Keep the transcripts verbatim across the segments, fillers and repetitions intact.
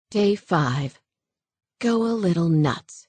Day five. Go a little nuts.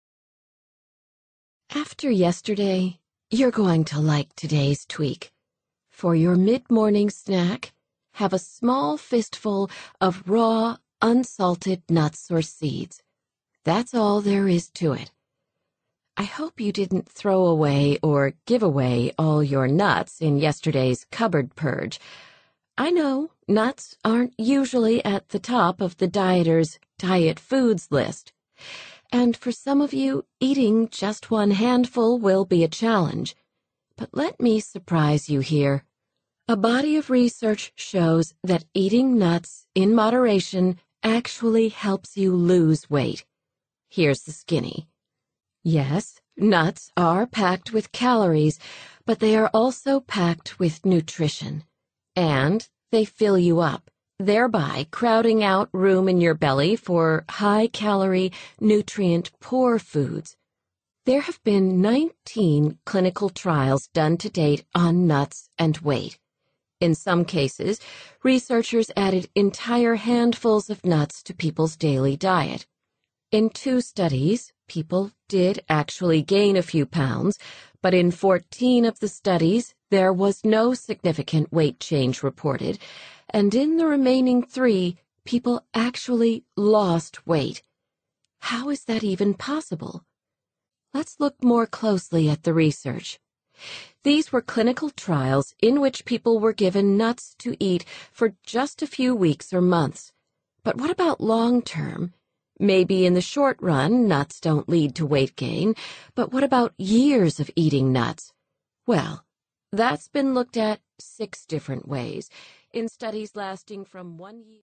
After yesterday, you're going to like today's tweak. For your mid-morning snack, have a small fistful of raw, unsalted nuts or seeds. That's all there is to it. I hope you didn't throw away or give away all your nuts in yesterday's cupboard purge. I know nuts aren't usually at the top of the dieter's diet foods list. And for some of you, eating just one handful will be a challenge. But let me surprise you here. A body of research shows that eating nuts in moderation actually helps you lose weight. Here's the skinny. Yes, nuts are packed with calories, but they are also packed with nutrition. And they fill you up, thereby crowding out room in your belly for high-calorie, nutrient-poor foods. There have been nineteen clinical trials done to date on nuts and weight. In some cases, researchers added entire handfuls of nuts to people's daily diet. In two studies, people did actually gain a few pounds, but in fourteen of the studies, there was no significant weight change reported, and in the remaining three, people actually lost weight. How is that even possible? Let's look more closely at the research. These were clinical trials in which people were given nuts to eat for just a few weeks or months. But what about long-term? Maybe in the short run, nuts don't lead to weight gain, but what about years of eating nuts? Well, that's been looked at six different ways, in studies lasting from one year